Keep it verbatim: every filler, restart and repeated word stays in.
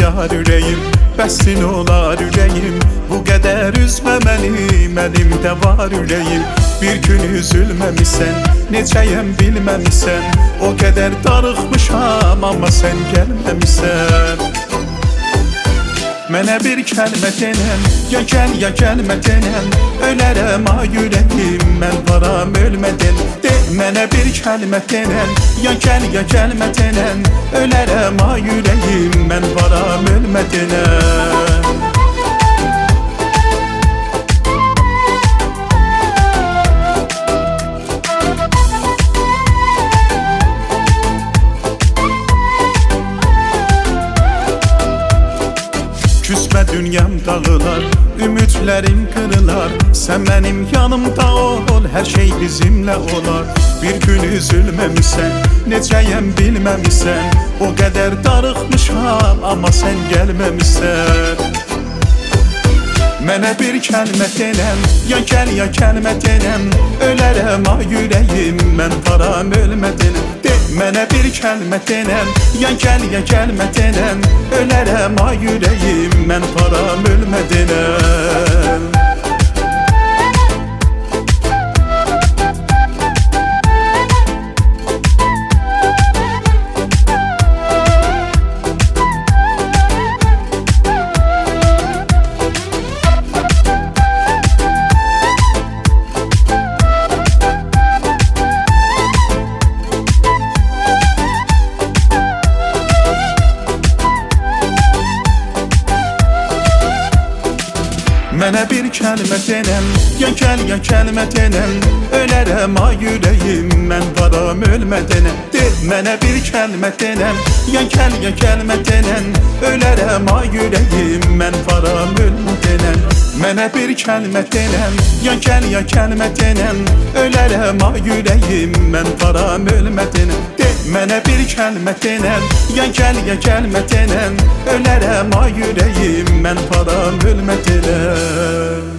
yar ürəyim, bəsin olar ürəyim. Bu qədər üzmə məni, mənimdə var ürəyim. Bir gün üzülməmisən, necəyəm bilməmisən. O qədər darıxmışam, amma sən gəlməmisən. Mənə bir kəlmə denən, ya gəl ya gəlmə denən. Ölərəm ha ürəyim, mən varam ölmədən. De, mənə bir kəlmə denən, ya gəl ya gəlmə denən. Ölərəm ha ürəyim, mən varam ölmədən. Küsmə dünyam dağılar, ümidlərim qırılar. Sən mənim yanımda ol, hər şey bizimlə olar. Bir gün üzülməmisən, necəyəm bilməmisən. O qədər darıxmışam, amma sən gəlməmisən. Mənə bir kəlmə denən, ya gəl ya gəlmə denən. Ölərəm ha ürəyim, mən varam ölmədən. De, mənə bir kəlmə denən, ya gəl ya gəlmə denən. Ölərəm ha ürəyim, mən varam ölmədən. Mənə bir kəlmə denən, ya gəl ya gəlmə denən. Ölərəm ha ürəyim, mən varam ölmədən. De, mənə bir kəlmə denən, ya gəl ya gəlmə denən. Ölərəm ha ürəyim, mən varam ölmədən. Mənə bir kəlmə denən, ya gəl ya gəlmə denən. Ölərəm ha ürəyim, mən varam ölmədən. De, mənə bir kəlmə denən, ya gəl ya gəlmə denən. Ölərəm ha ürəyim, mən varam ölmədən.